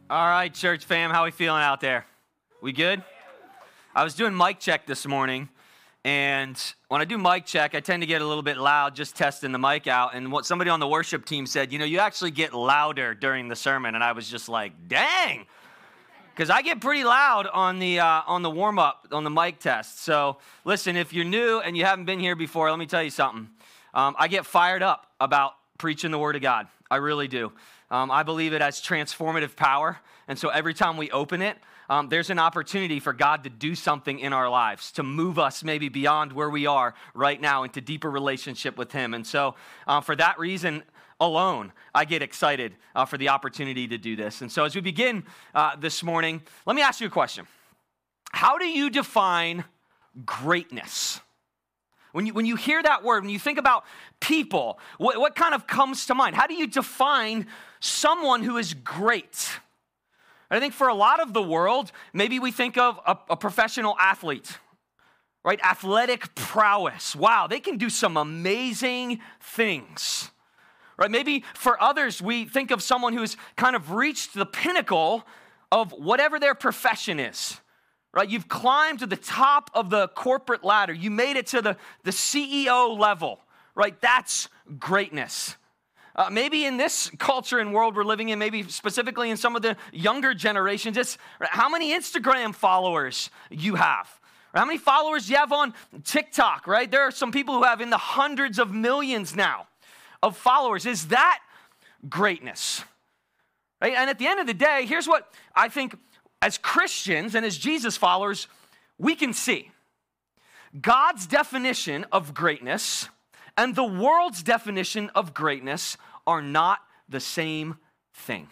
All right, church fam, how we feeling out there? We good? I was doing mic check this morning, and when I do mic check, I tend to get a little bit loud just testing the mic out, and what somebody on the worship team said, you actually get louder during the sermon, and I was just like, dang, because I get pretty loud on the warm-up, on the mic test. So listen, if you're new and you haven't been here before, let me tell you something. I get fired up about preaching the Word of God. I really do. I believe it has transformative power, and so every time we open it, there's an opportunity for God to do something in our lives, to move us maybe beyond where we are right now into deeper relationship with Him. And so for that reason alone, I get excited for the opportunity to do this. And so as we begin this morning, let me ask you a question. How do you define greatness? When you hear that word, when you think about people, what kind of comes to mind? How do you define someone who is great? I think for a lot of the world, maybe we think of a professional athlete, right? Athletic prowess. Wow, they can do some amazing things, right? Maybe for others, we think of someone who's kind of reached the pinnacle of whatever their profession is. Right, you've climbed to the top of the corporate ladder. You made it to the CEO level, right? That's greatness. Maybe in this culture and world we're living in, maybe specifically in some of the younger generations, it's how many Instagram followers you have. Or how many followers you have on TikTok, right? There are some people who have in the hundreds of millions now of followers. Is that greatness? Right? And at the end of the day, here's what I think as Christians and as Jesus followers, we can see. God's definition of greatness and the world's definition of greatness are not the same thing.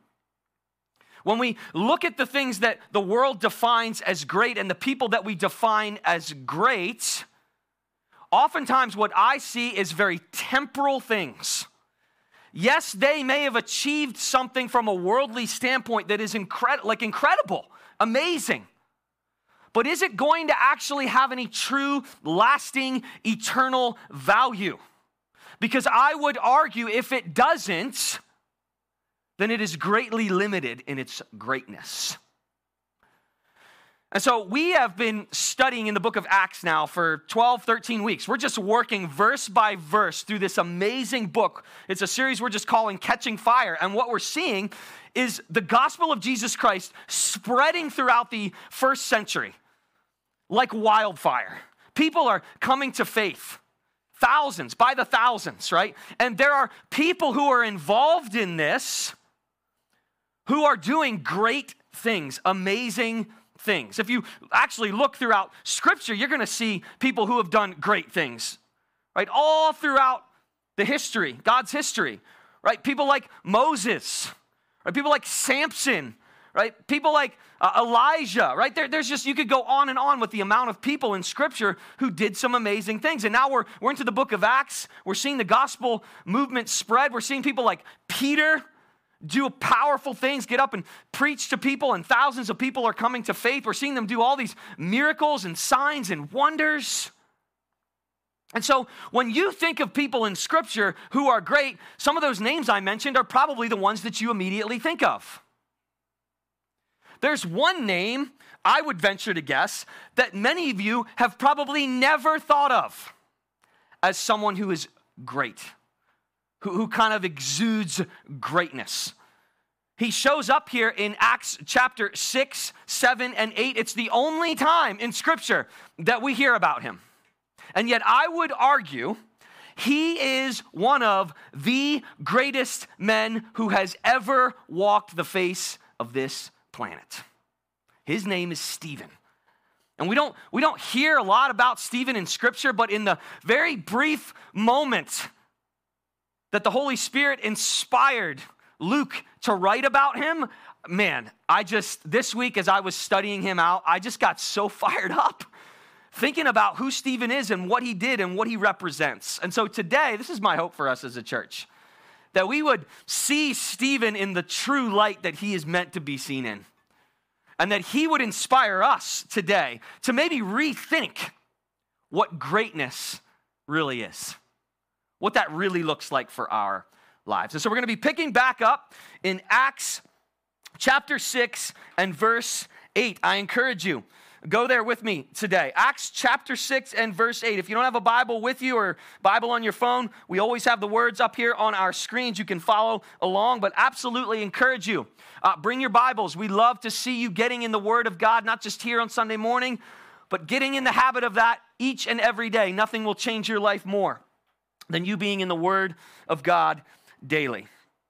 When we look at the things that the world defines as great and the people that we define as great, oftentimes what I see is very temporal things. Yes, they may have achieved something from a worldly standpoint that is incredible, amazing. But is it going to actually have any true, lasting, eternal value? Because I would argue if it doesn't, then it is greatly limited in its greatness. And so we have been studying in the book of Acts now for 12, 13 weeks. We're just working verse by verse through this amazing book. It's a series we're just calling Catching Fire. And what we're seeing is the gospel of Jesus Christ spreading throughout the first century like wildfire. People are coming to faith. Thousands, by the thousands, right? And there are people who are involved in this who are doing great things, amazing things. If you actually look throughout Scripture, you're going to see people who have done great things, right? All throughout the history, God's history, right? People like Moses, right? People like Samson, right? People like Elijah, right? There's just, you could go on and on with the amount of people in Scripture who did some amazing things. And now we're into the book of Acts. We're seeing the gospel movement spread. We're seeing people like Peter do powerful things, get up and preach to people, and thousands of people are coming to faith. We're seeing them do all these miracles and signs and wonders. And so when you think of people in Scripture who are great, some of those names I mentioned are probably the ones that you immediately think of. There's one name, I would venture to guess, that many of you have probably never thought of as someone who is great, who kind of exudes greatness. He shows up here in Acts chapter 6, 7, and 8. It's the only time in Scripture that we hear about him. And yet I would argue he is one of the greatest men who has ever walked the face of this planet. His name is Stephen. And we don't hear a lot about Stephen in Scripture, but in the very brief moment that the Holy Spirit inspired Luke to write about him, man, this week as I was studying him out, I just got so fired up thinking about who Stephen is and what he did and what he represents. And so today, this is my hope for us as a church, that we would see Stephen in the true light that he is meant to be seen in. And that he would inspire us today to maybe rethink what greatness really is. What that really looks like for our lives. And so we're going to be picking back up in Acts chapter 6 and verse 8. I encourage you, go there with me today. Acts chapter 6 and verse 8. If you don't have a Bible with you or Bible on your phone, we always have the words up here on our screens. You can follow along, but absolutely encourage you. Bring your Bibles. We love to see you getting in the Word of God, not just here on Sunday morning, but getting in the habit of that each and every day. Nothing will change your life more than you being in the Word of God daily.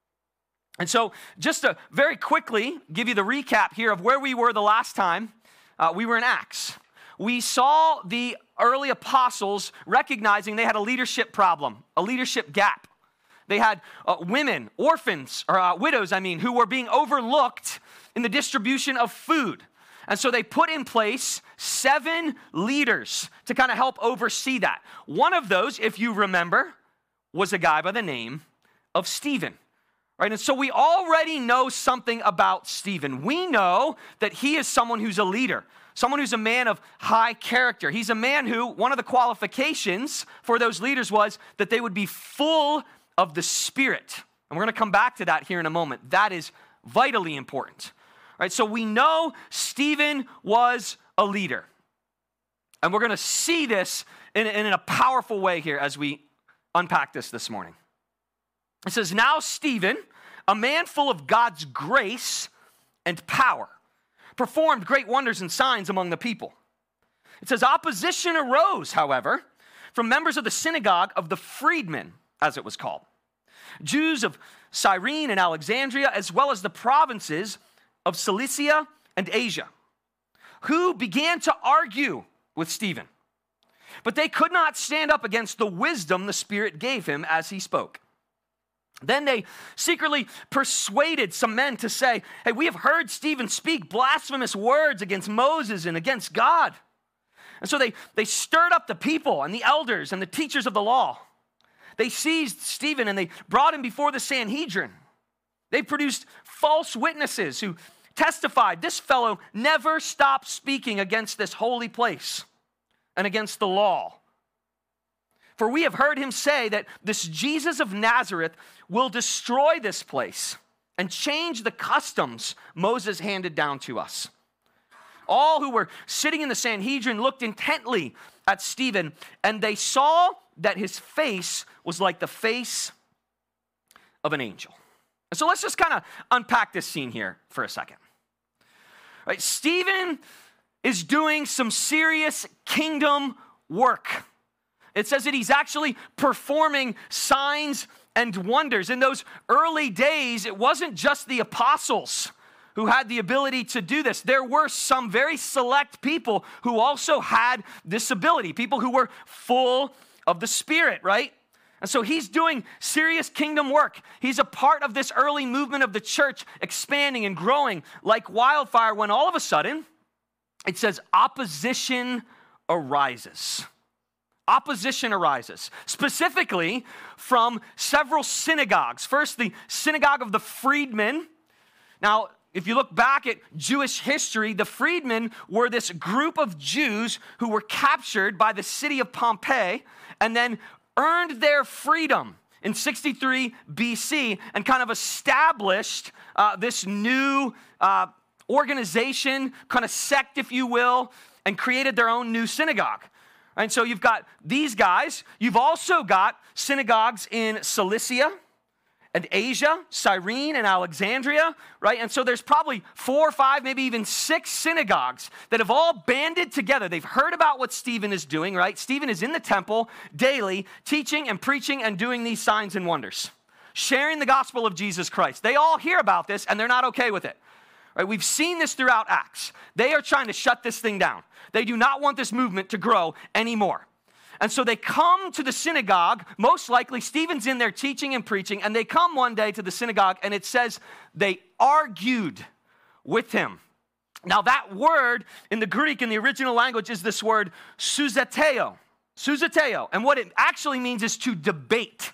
And so just to very quickly give you the recap here of where we were the last time, we were in Acts. We saw the early apostles recognizing they had a leadership problem, a leadership gap. They had women, orphans, or widows, who were being overlooked in the distribution of food. And so they put in place 7 leaders to kind of help oversee that. One of those, if you remember, was a guy by the name of Stephen. Right, and so we already know something about Stephen. We know that he is someone who's a leader, someone who's a man of high character. He's a man who, one of the qualifications for those leaders was that they would be full of the Spirit. And we're going to come back to that here in a moment. That is vitally important. Right, so we know Stephen was a leader. And we're going to see this in a powerful way here as we unpack this morning. It says, now Stephen, a man full of God's grace and power, performed great wonders and signs among the people. It says, opposition arose, however, from members of the synagogue of the freedmen, as it was called, Jews of Cyrene and Alexandria, as well as the provinces of Cilicia and Asia, who began to argue with Stephen. But they could not stand up against the wisdom the Spirit gave him as he spoke. Then they secretly persuaded some men to say, hey, we have heard Stephen speak blasphemous words against Moses and against God. And so they stirred up the people and the elders and the teachers of the law. They seized Stephen and they brought him before the Sanhedrin. They produced false witnesses who testified, this fellow never stopped speaking against this holy place and against the law. For we have heard him say that this Jesus of Nazareth will destroy this place and change the customs Moses handed down to us. All who were sitting in the Sanhedrin looked intently at Stephen, and they saw that his face was like the face of an angel. And so let's just kind of unpack this scene here for a second. Right, Stephen is doing some serious kingdom work. It says that he's actually performing signs and wonders. In those early days, it wasn't just the apostles who had the ability to do this. There were some very select people who also had this ability, people who were full of the Spirit, right? And so he's doing serious kingdom work. He's a part of this early movement of the church expanding and growing like wildfire when all of a sudden, it says opposition arises. Opposition arises, specifically from several synagogues. First, the synagogue of the freedmen. Now, if you look back at Jewish history, the freedmen were this group of Jews who were captured by the city of Pompeii and then earned their freedom in 63 BC and kind of established this new organization, kind of sect, if you will, and created their own new synagogue. And so you've got these guys. You've also got synagogues in Cilicia and Asia, Cyrene and Alexandria, right? And so there's probably 4 or 5, maybe even 6 synagogues that have all banded together. They've heard about what Stephen is doing, right? Stephen is in the temple daily, teaching and preaching and doing these signs and wonders, sharing the gospel of Jesus Christ. They all hear about this and they're not okay with it. Right? We've seen this throughout Acts. They are trying to shut this thing down. They do not want this movement to grow anymore. And so they come to the synagogue, most likely Stephen's in there teaching and preaching, and they come one day to the synagogue, and it says they argued with him. Now that word in the Greek, in the original language, is this word souzateo. Souzateo. And what it actually means is to debate.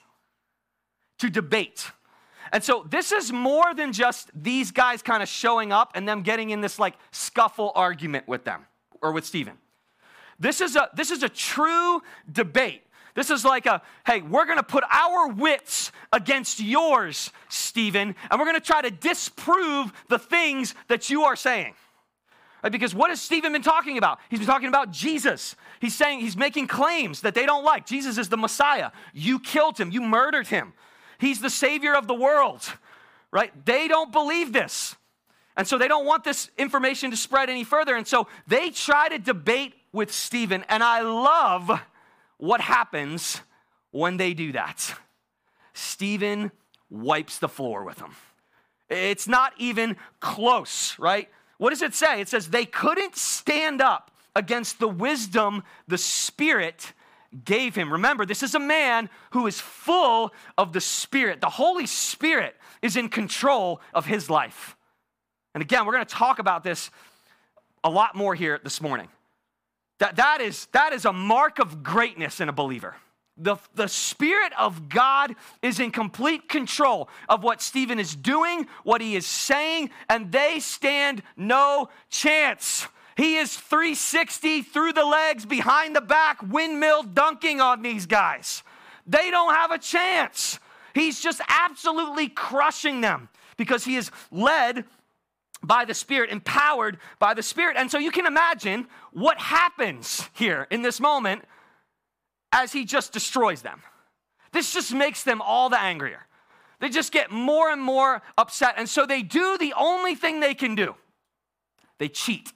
To debate. And so this is more than just these guys kind of showing up and them getting in this like scuffle argument with them or with Stephen. This is a true debate. This is like hey, we're going to put our wits against yours, Stephen, and we're going to try to disprove the things that you are saying. Right? Because what has Stephen been talking about? He's been talking about Jesus. He's making claims that they don't like. Jesus is the Messiah. You killed him. You murdered him. He's the Savior of the world. Right? They don't believe this. And so they don't want this information to spread any further. And so they try to debate with Stephen. And I love what happens when they do that. Stephen wipes the floor with them. It's not even close, right? What does it say? It says they couldn't stand up against the wisdom the Spirit gave him. Remember, this is a man who is full of the Spirit. The Holy Spirit is in control of his life. And again, we're going to talk about this a lot more here this morning. That is a mark of greatness in a believer. The Spirit of God is in complete control of what Stephen is doing, what he is saying, and they stand no chance. He is 360 through the legs, behind the back, windmill dunking on these guys. They don't have a chance. He's just absolutely crushing them because he is led by the Spirit, empowered by the Spirit. And so you can imagine what happens here in this moment as he just destroys them. This just makes them all the angrier. They just get more and more upset. And so they do the only thing they can do. They cheat.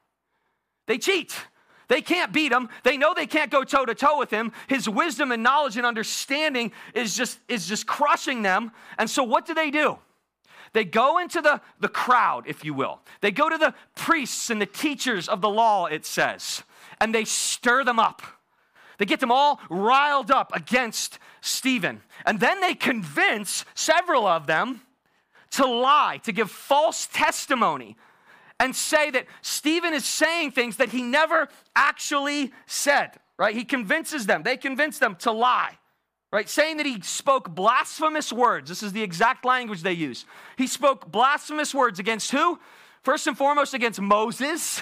They cheat. They can't beat him. They know they can't go toe-to-toe with him. His wisdom and knowledge and understanding is just crushing them. And so what do? They go into the crowd, if you will. They go to the priests and the teachers of the law, it says, and they stir them up. They get them all riled up against Stephen. And then they convince several of them to lie, to give false testimony, and say that Stephen is saying things that he never actually said, right? He convinces them. They convince them to lie. Right, saying that he spoke blasphemous words. This is the exact language they use. He spoke blasphemous words against who? First and foremost, against Moses.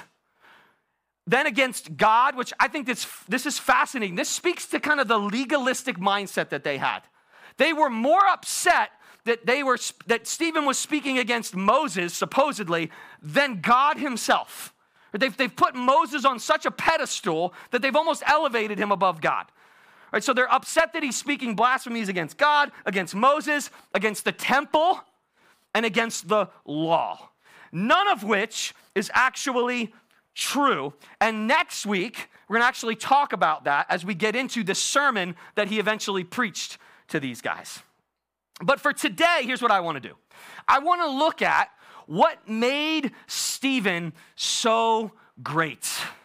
Then against God, which I think this is fascinating. This speaks to kind of the legalistic mindset that they had. They were more upset that Stephen was speaking against Moses, supposedly, than God himself. They've put Moses on such a pedestal that they've almost elevated him above God. Right, so they're upset that he's speaking blasphemies against God, against Moses, against the temple, and against the law. None of which is actually true. And next week, we're going to actually talk about that as we get into the sermon that he eventually preached to these guys. But for today, here's what I want to do. I want to look at what made Stephen so great.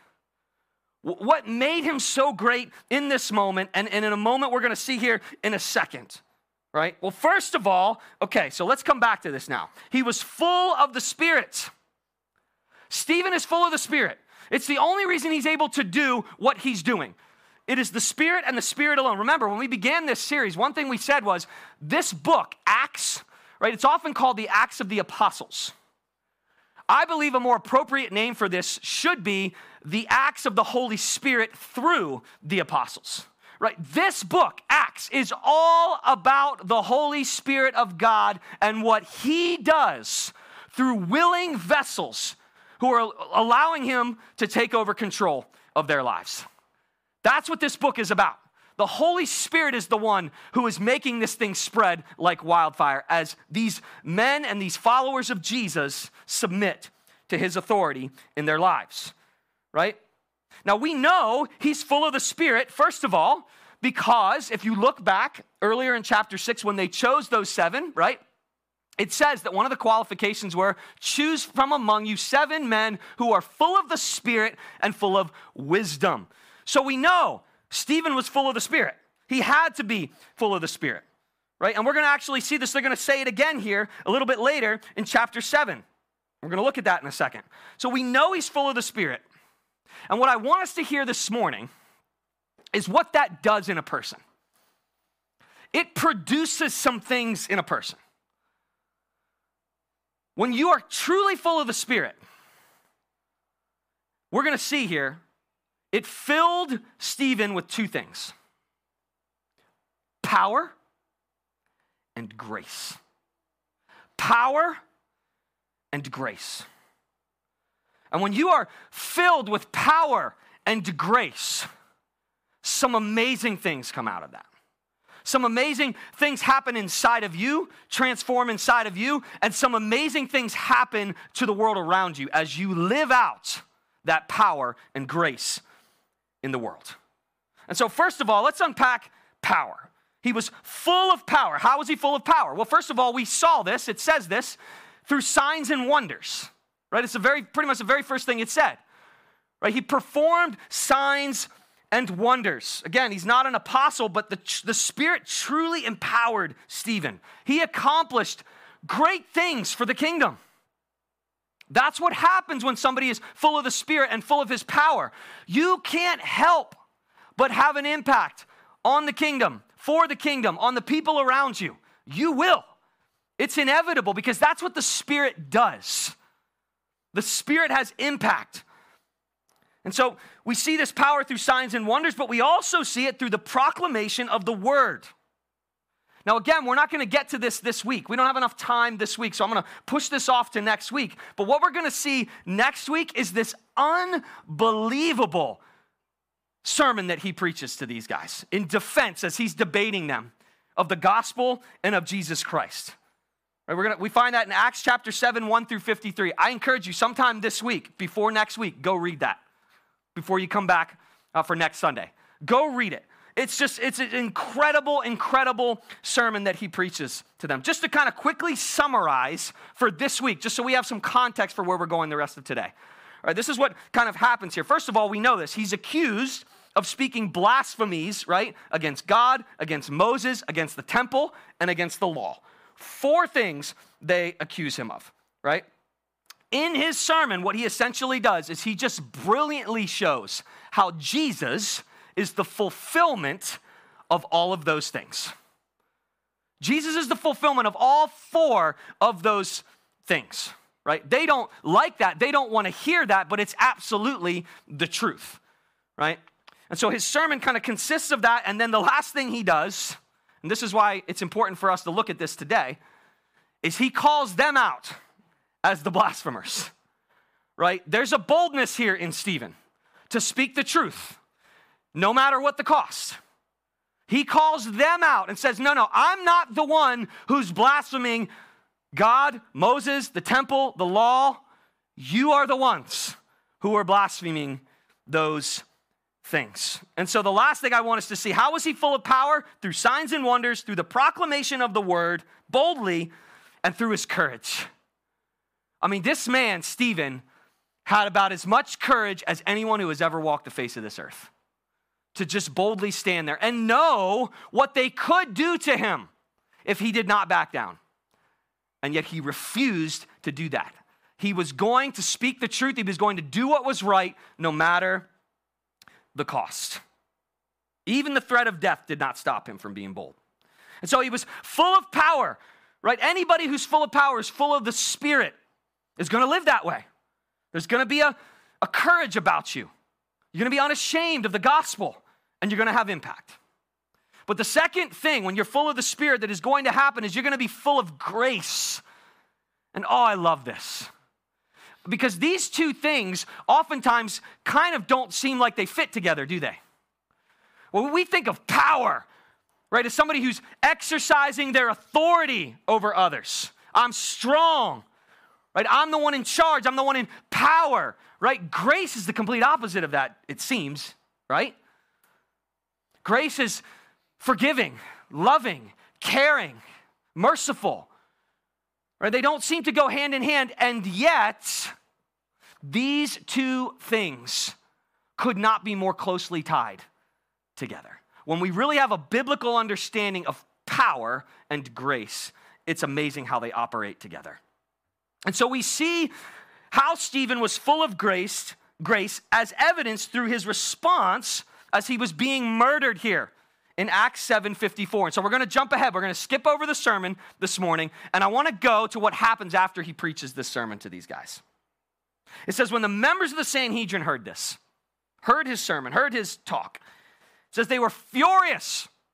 What made him so great in this moment, and in a moment we're going to see here in a second, right? Well, first of all, okay, so let's come back to this now. He was full of the Spirit. Stephen is full of the Spirit. It's the only reason he's able to do what he's doing. It is the Spirit and the Spirit alone. Remember, when we began this series, one thing we said was this book, Acts, right? It's often called the Acts of the Apostles. I believe a more appropriate name for this should be the Acts of the Holy Spirit through the apostles, right? This book, Acts, is all about the Holy Spirit of God and what he does through willing vessels who are allowing him to take over control of their lives. That's what this book is about. The Holy Spirit is the one who is making this thing spread like wildfire as these men and these followers of Jesus submit to his authority in their lives, right? Now, we know he's full of the Spirit, first of all, because if you look back earlier in chapter 6 when they chose those 7, right? It says that one of the qualifications were, choose from among you 7 men who are full of the Spirit and full of wisdom. So we know Stephen was full of the Spirit. He had to be full of the Spirit, right? And we're going to actually see this. They're going to say it again here a little bit later in chapter 7. We're going to look at that in a second. So we know he's full of the Spirit. And what I want us to hear this morning is what that does in a person. It produces some things in a person. When you are truly full of the Spirit, we're going to see here, it filled Stephen with 2 things. power and grace. Power and grace. And when you are filled with power and grace, some amazing things come out of that. Some amazing things happen inside of you, transform inside of you, and some amazing things happen to the world around you as you live out that power and grace in the world. And so first of all, let's unpack power. He was full of power. How was he full of power? Well, first of all, we saw this, it says this, through signs and wonders, right? It's pretty much the very first thing it said, right? He performed signs and wonders. Again, he's not an apostle, but the Spirit truly empowered Stephen. He accomplished great things for the kingdom. That's what happens when somebody is full of the Spirit and full of his power. You can't help but have an impact on the kingdom, for the kingdom, on the people around you. You will. It's inevitable because that's what the Spirit does. The Spirit has impact. And so we see this power through signs and wonders, but we also see it through the proclamation of the word. Now, again, we're not going to get to this week. We don't have enough time this week, so I'm going to push this off to next week. But what we're going to see next week is this unbelievable sermon that he preaches to these guys in defense as he's debating them of the gospel and of Jesus Christ. Right, we find that in Acts chapter 7, 1 through 53. I encourage you sometime this week, before next week, go read that before you come back for next Sunday. Go read it. It's an incredible, incredible sermon that he preaches to them. Just to kind of quickly summarize for this week, just so we have some context for where we're going the rest of today. All right, this is what kind of happens here. First of all, we know this. He's accused of speaking blasphemies, right, against God, against Moses, against the temple, and against the law. 4 things they accuse him of, right? In his sermon, what he essentially does is he just brilliantly shows how Jesus is the fulfillment of all of those things. Jesus is the fulfillment of all 4 of those things, right? They don't like that. They don't want to hear that, but it's absolutely the truth, right? And so his sermon kind of consists of that, and then the last thing he does, and this is why it's important for us to look at this today, is he calls them out as the blasphemers, right? There's a boldness here in Stephen to speak the truth, no matter what the cost. He calls them out and says, no, I'm not the one who's blaspheming God, Moses, the temple, the law. You are the ones who are blaspheming those things. And so the last thing I want us to see, how was he full of power? Through signs and wonders, through the proclamation of the word, boldly, and through his courage. I mean, this man, Stephen, had about as much courage as anyone who has ever walked the face of this earth. To just boldly stand there and know what they could do to him if he did not back down. And yet he refused to do that. He was going to speak the truth. He was going to do what was right, no matter the cost. Even the threat of death did not stop him from being bold. And so he was full of power, right? Anybody who's full of power is full of the Spirit, is going to live that way. There's going to be a courage about you. You're going to be unashamed of the gospel, and you're going to have impact. But the second thing, when you're full of the Spirit, that is going to happen is you're going to be full of grace. And oh, I love this. Because these two things oftentimes kind of don't seem like they fit together, do they? When we think of power, right, as somebody who's exercising their authority over others. I'm strong, right? I'm the one in charge. I'm the one in power, right? Grace is the complete opposite of that, it seems, right? Grace is forgiving, loving, caring, merciful. Right? They don't seem to go hand in hand, and yet these two things could not be more closely tied together. When we really have a biblical understanding of power and grace, it's amazing how they operate together. And so we see how Stephen was full of grace as evidenced through his response as he was being murdered here in Acts 7:54. And so we're going to jump ahead. We're going to skip over the sermon this morning, and I want to go to what happens after he preaches this sermon to these guys. It says, when the members of the Sanhedrin heard this, heard his sermon, heard his talk, it says they were furious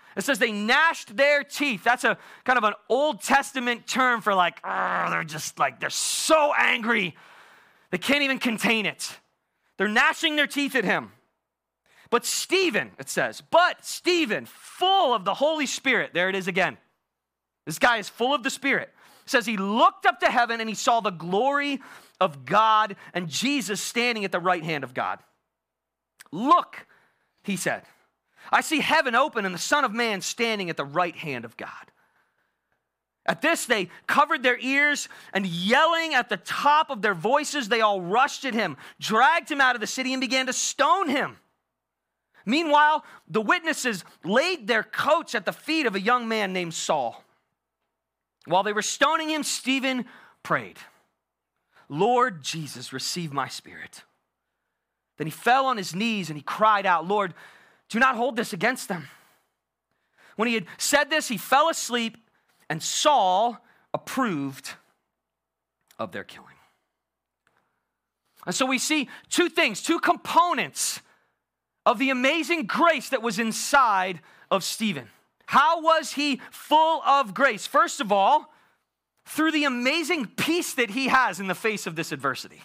It says they gnashed their teeth. That's a kind of an Old Testament term for like, they're so angry. They can't even contain it. They're gnashing their teeth at him. But Stephen, it says, full of the Holy Spirit. There it is again. This guy is full of the Spirit. It says he looked up to heaven and he saw the glory of God and Jesus standing at the right hand of God. Look, he said, I see heaven open and the Son of Man standing at the right hand of God. At this, they covered their ears and yelling at the top of their voices, they all rushed at him, dragged him out of the city and began to stone him. Meanwhile, the witnesses laid their coats at the feet of a young man named Saul. While they were stoning him, Stephen prayed, Lord Jesus, receive my spirit. Then he fell on his knees and he cried out, Lord, do not hold this against them. When he had said this, he fell asleep, and Saul approved of their killing. And so we see two things, two components of the amazing grace that was inside of Stephen. How was he full of grace? First of all, through the amazing peace that he has in the face of this adversity.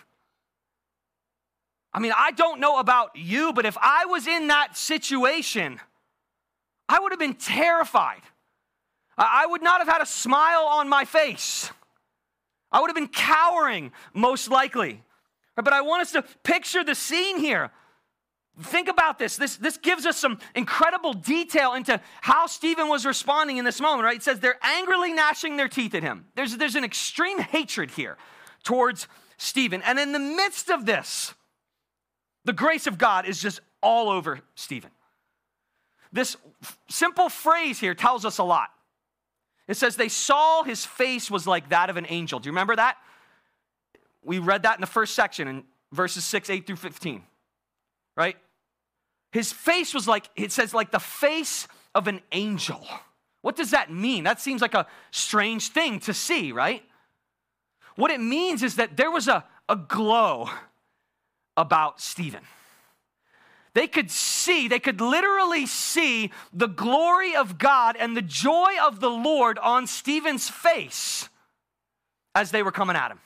I mean, I don't know about you, but if I was in that situation, I would have been terrified. I would not have had a smile on my face. I would have been cowering, most likely. But I want us to picture the scene here. Think about this. This gives us some incredible detail into how Stephen was responding in this moment, right? It says they're angrily gnashing their teeth at him. There's an extreme hatred here towards Stephen. And in the midst of this, the grace of God is just all over Stephen. This simple phrase here tells us a lot. It says they saw his face was like that of an angel. Do you remember that? We read that in the first section in verses 6, 8 through 15, right? His face was like, it says like the face of an angel. What does that mean? That seems like a strange thing to see, right? What it means is that there was a glow about Stephen. They could literally see the glory of God and the joy of the Lord on Stephen's face as they were coming at him.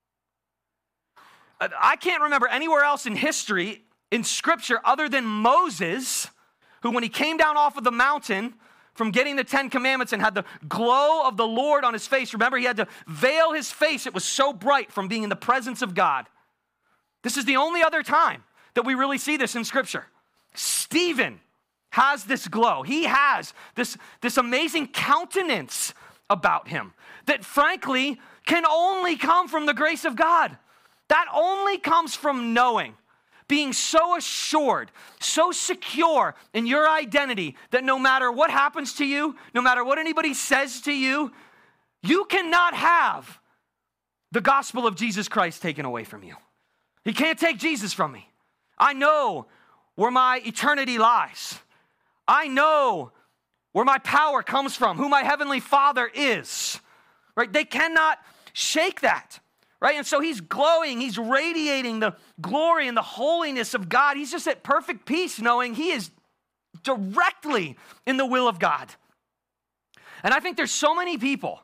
I can't remember anywhere else in history, in Scripture, other than Moses, who when he came down off of the mountain from getting the 10 Commandments and had the glow of the Lord on his face. Remember, he had to veil his face. It was so bright from being in the presence of God. This is the only other time that we really see this in Scripture. Stephen has this glow. He has this amazing countenance about him that frankly can only come from the grace of God. That only comes from knowing, being so assured, so secure in your identity that no matter what happens to you, no matter what anybody says to you, you cannot have the gospel of Jesus Christ taken away from you. He can't take Jesus from me. I know where my eternity lies. I know where my power comes from, who my heavenly Father is. Right? They cannot shake that. Right? And so he's glowing, he's radiating the glory and the holiness of God. He's just at perfect peace knowing he is directly in the will of God. And I think there's so many people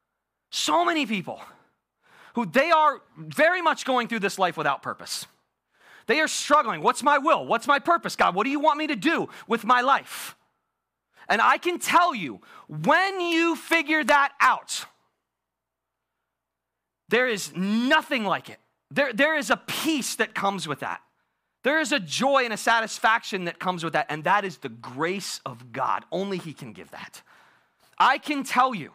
who they are very much going through this life without purpose. They are struggling. What's my will? What's my purpose, God? What do you want me to do with my life? And I can tell you, when you figure that out, there is nothing like it. There is a peace that comes with that. There is a joy and a satisfaction that comes with that, and that is the grace of God. Only He can give that. I can tell you,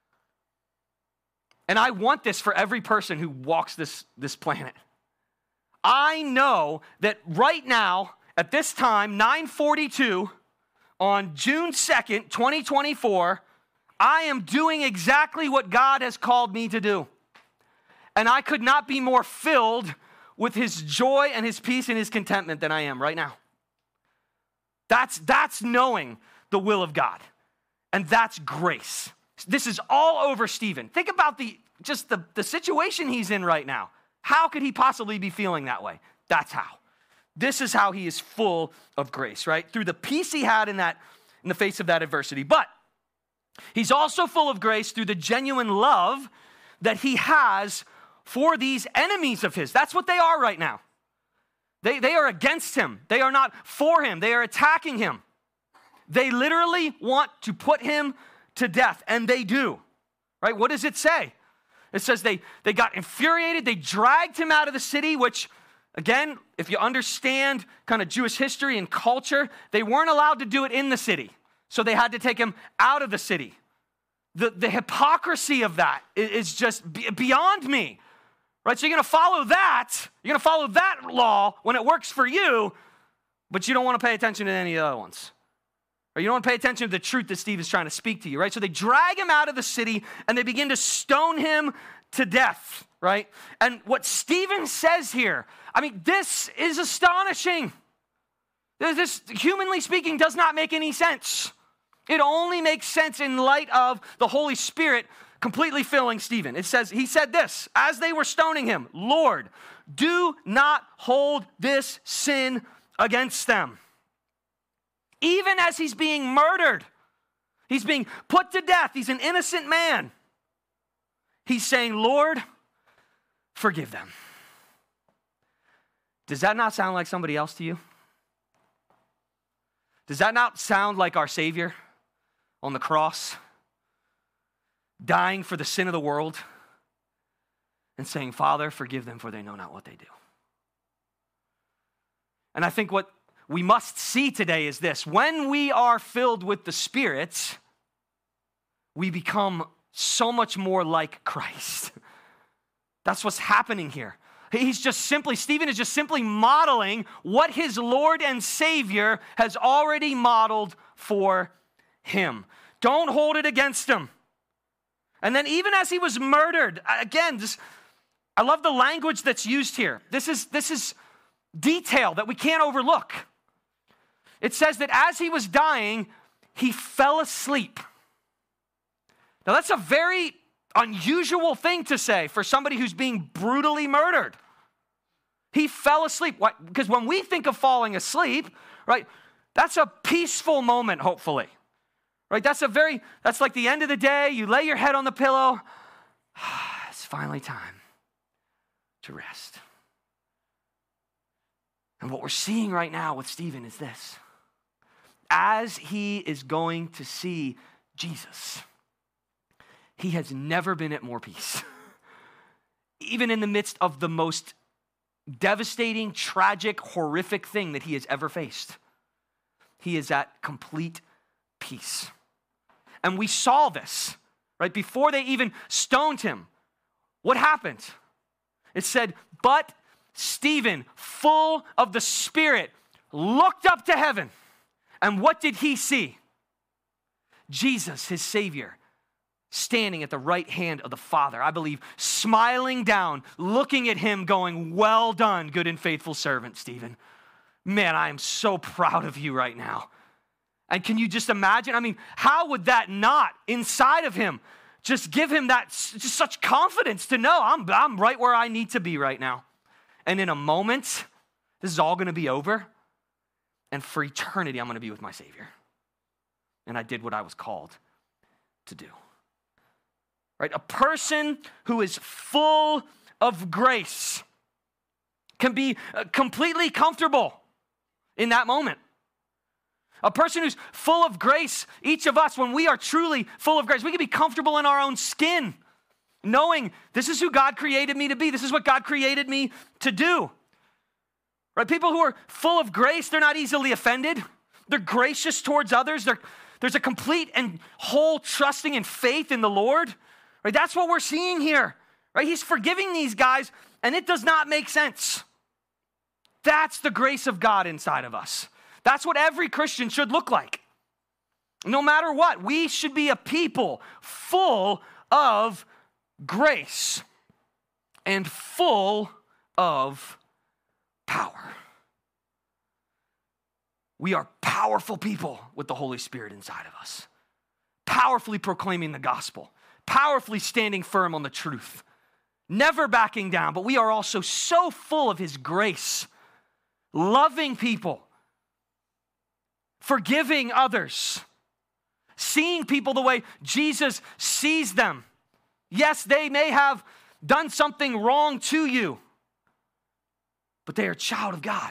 and I want this for every person who walks this planet. I know that right now, at this time, 9:42, on June 2nd, 2024, I am doing exactly what God has called me to do. And I could not be more filled with His joy and His peace and His contentment than I am right now. That's knowing the will of God. And that's grace. This is all over Stephen. Think about the situation he's in right now. How could he possibly be feeling that way? That's how. This is how he is full of grace, right? Through the peace he had in that in the face of that adversity. But he's also full of grace through the genuine love that he has for these enemies of his. That's what they are right now. They are against him. They are not for him. They are attacking him. They literally want to put him to death, and they do. Right? What does it say? It says they got infuriated. They dragged him out of the city, which, again, if you understand kind of Jewish history and culture, they weren't allowed to do it in the city. So they had to take him out of the city. The hypocrisy of that is just beyond me. Right? So you're going to follow that. You're going to follow that law when it works for you, but you don't want to pay attention to any of the other ones. Or you don't want to pay attention to the truth that Steve is trying to speak to you, right? So they drag him out of the city and they begin to stone him to death, right? And what Stephen says here, I mean, this is astonishing. This, humanly speaking, does not make any sense. It only makes sense in light of the Holy Spirit completely filling Stephen. It says, he said this, as they were stoning him, Lord, do not hold this sin against them. Even as he's being murdered, he's being put to death, he's an innocent man. He's saying, Lord, forgive them. Does that not sound like somebody else to you? Does that not sound like our Savior on the cross, dying for the sin of the world and saying, Father, forgive them for they know not what they do? And I think what we must see today is this. When we are filled with the Spirit, we become so much more like Christ. That's what's happening here. Stephen is just simply modeling what his Lord and Savior has already modeled for him. Don't hold it against him. And then even as he was murdered, again, I love the language that's used here. This is detail that we can't overlook. It says that as he was dying, he fell asleep. Now that's a very unusual thing to say for somebody who's being brutally murdered. He fell asleep. Why? Because when we think of falling asleep, right, that's a peaceful moment, hopefully. Right? That's like the end of the day. You lay your head on the pillow. It's finally time to rest. And what we're seeing right now with Stephen is this. As he is going to see Jesus, he has never been at more peace. Even in the midst of the most devastating, tragic, horrific thing that he has ever faced, he is at complete peace. And we saw this, right? Before they even stoned him, what happened? It said, but Stephen, full of the Spirit, looked up to heaven. And what did he see? Jesus, his Savior, standing at the right hand of the Father, I believe, smiling down, looking at him, going, well done, good and faithful servant, Stephen. Man, I am so proud of you right now. And can you just imagine? I mean, how would that not, inside of him, just give him that, just such confidence to know I'm right where I need to be right now. And in a moment, this is all going to be over. And for eternity, I'm going to be with my Savior. And I did what I was called to do. Right? A person who is full of grace can be completely comfortable in that moment. A person who's full of grace, each of us, when we are truly full of grace, we can be comfortable in our own skin, knowing this is who God created me to be. This is what God created me to do. Right? People who are full of grace, they're not easily offended. They're gracious towards others. There's a complete and whole trusting and faith in the Lord. Right? That's what we're seeing here. Right? He's forgiving these guys, and it does not make sense. That's the grace of God inside of us. That's what every Christian should look like. No matter what, we should be a people full of grace and full of power. We are powerful people with the Holy Spirit inside of us, powerfully proclaiming the gospel, powerfully standing firm on the truth, never backing down, but we are also so full of his grace, loving people, forgiving others, seeing people the way Jesus sees them. Yes, they may have done something wrong to you, but they are a child of God.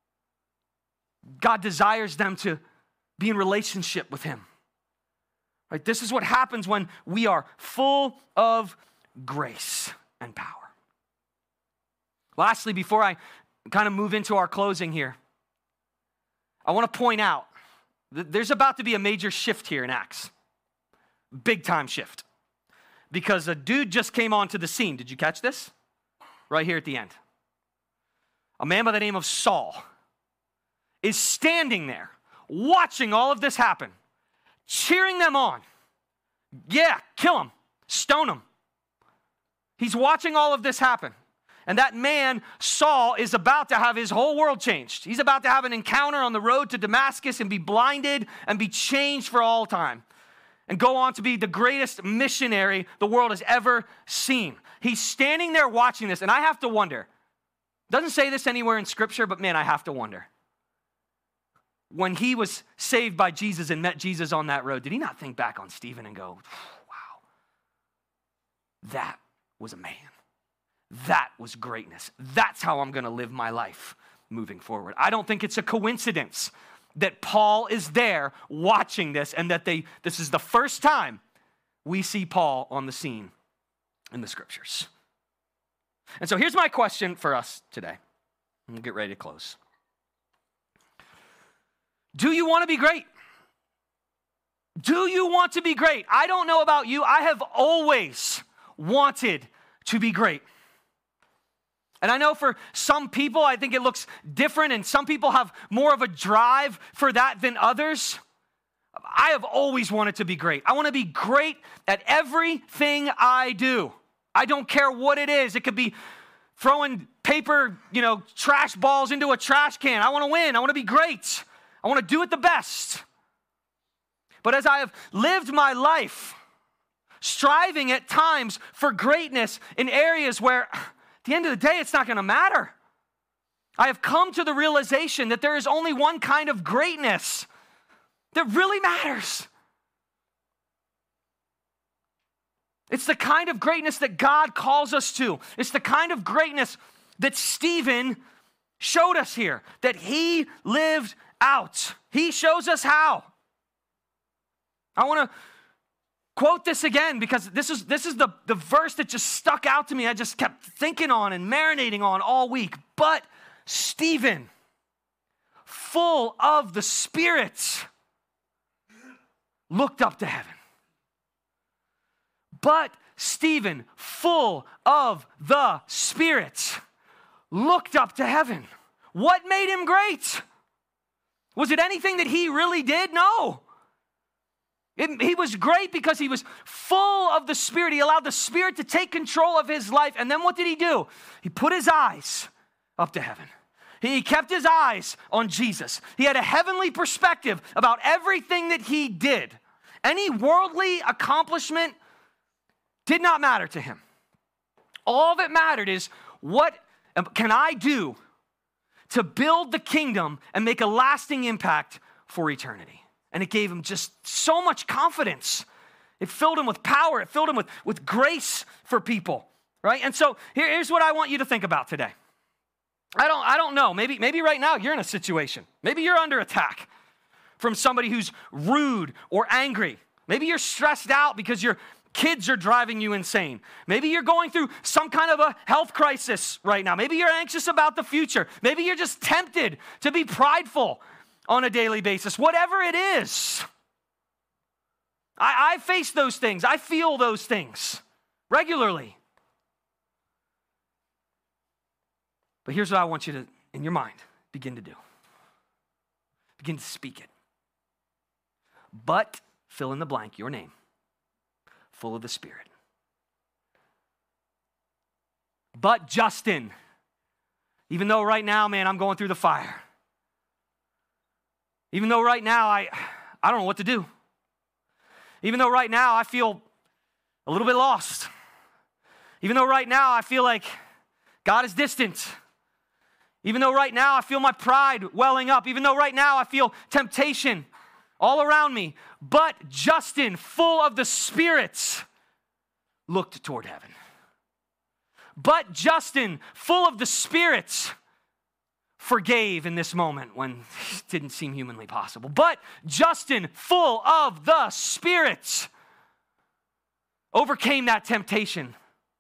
God desires them to be in relationship with him. Right? This is what happens when we are full of grace and power. Lastly, before I kind of move into our closing here, I want to point out that there's about to be a major shift here in Acts. Big time shift. Because a dude just came onto the scene. Did you catch this? Right here at the end. A man by the name of Saul is standing there, watching all of this happen, cheering them on. Yeah, kill him, stone him. He's watching all of this happen. And that man, Saul, is about to have his whole world changed. He's about to have an encounter on the road to Damascus and be blinded and be changed for all time. And go on to be the greatest missionary the world has ever seen. He's standing there watching this, and I have to wonder. Doesn't say this anywhere in Scripture, but man, I have to wonder. When he was saved by Jesus and met Jesus on that road, did he not think back on Stephen and go, wow, that was a man. That was greatness. That's how I'm going to live my life moving forward. I don't think it's a coincidence that Paul is there watching this and that this is the first time we see Paul on the scene in the Scriptures. And so here's my question for us today. We'll get ready to close. Do you want to be great? Do you want to be great? I don't know about you. I have always wanted to be great. And I know for some people, I think it looks different, and some people have more of a drive for that than others. I have always wanted to be great. I want to be great at everything I do. I don't care what it is. It could be throwing paper, trash balls into a trash can. I want to win. I want to be great. I want to do it the best. But as I have lived my life, striving at times for greatness in areas where at the end of the day, it's not going to matter. I have come to the realization that there is only one kind of greatness that really matters. It's the kind of greatness that God calls us to. It's the kind of greatness that Stephen showed us here, that he lived out. He shows us how. I want to quote this again because this is the verse that just stuck out to me. I just kept thinking on and marinating on all week. But Stephen, full of the Spirit, looked up to heaven. But Stephen, full of the Spirit, looked up to heaven. What made him great? Was it anything that he really did? No. He was great because he was full of the Spirit. He allowed the Spirit to take control of his life. And then what did he do? He put his eyes up to heaven. He kept his eyes on Jesus. He had a heavenly perspective about everything that he did. Any worldly accomplishment did not matter to him. All that mattered is, what can I do to build the kingdom and make a lasting impact for eternity? And it gave him just so much confidence. It filled him with power. It filled him with grace for people, right? And so here's what I want you to think about today. I don't know. Maybe right now you're in a situation. Maybe you're under attack from somebody who's rude or angry. Maybe you're stressed out because your kids are driving you insane. Maybe you're going through some kind of a health crisis right now. Maybe you're anxious about the future. Maybe you're just tempted to be prideful on a daily basis. Whatever it is, I face those things. I feel those things regularly. But here's what I want you to, in your mind, begin to do. Begin to speak it. But, fill in the blank, your name, full of the Spirit. But Justin, even though right now, man, I'm going through the fire. Even though right now I don't know what to do. Even though right now I feel a little bit lost. Even though right now I feel like God is distant. Even though right now I feel my pride welling up. Even though right now I feel temptation all around me. But Justin, full of the Spirit, looked toward heaven. But Justin, full of the Spirit, forgave in this moment when it didn't seem humanly possible. But Justin, full of the Spirit, overcame that temptation.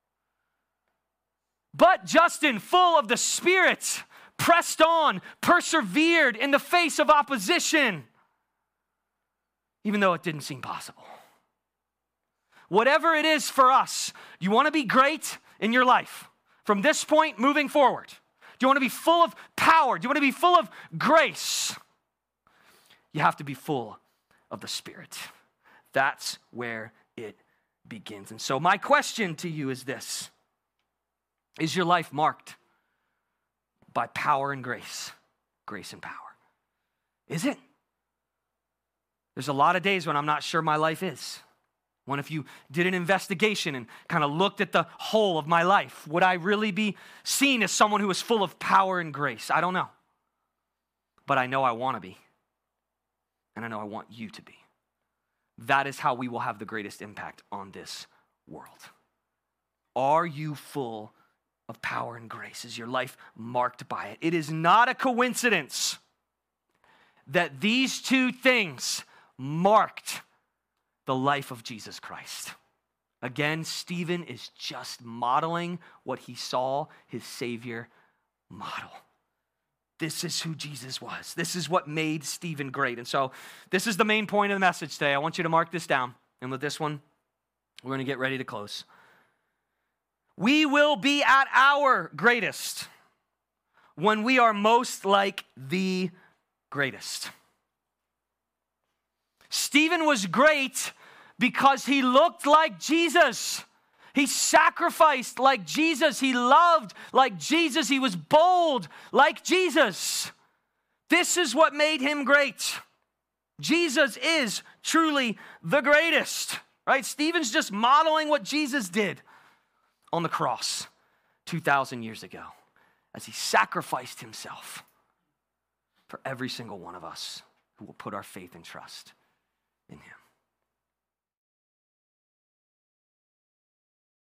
But Justin, full of the Spirit, pressed on, persevered in the face of opposition, even though it didn't seem possible. Whatever it is for us, you want to be great in your life from this point moving forward. Do you want to be full of power? Do you want to be full of grace? You have to be full of the Spirit. That's where it begins. And so my question to you is this. Is your life marked by power and grace? Grace and power. Is it? There's a lot of days when I'm not sure my life is. When if you did an investigation and kind of looked at the whole of my life, would I really be seen as someone who is full of power and grace? I don't know. But I know I want to be. And I know I want you to be. That is how we will have the greatest impact on this world. Are you full of power and grace? Is your life marked by it? It is not a coincidence that these two things marked the life of Jesus Christ. Again, Stephen is just modeling what he saw his Savior model. This is who Jesus was. This is what made Stephen great. And so this is the main point of the message today. I want you to mark this down. And with this one, we're going to get ready to close. We will be at our greatest when we are most like the greatest. Stephen was great because he looked like Jesus. He sacrificed like Jesus. He loved like Jesus. He was bold like Jesus. This is what made him great. Jesus is truly the greatest, right? Stephen's just modeling what Jesus did on the cross 2,000 years ago as he sacrificed himself for every single one of us who will put our faith and trust in him.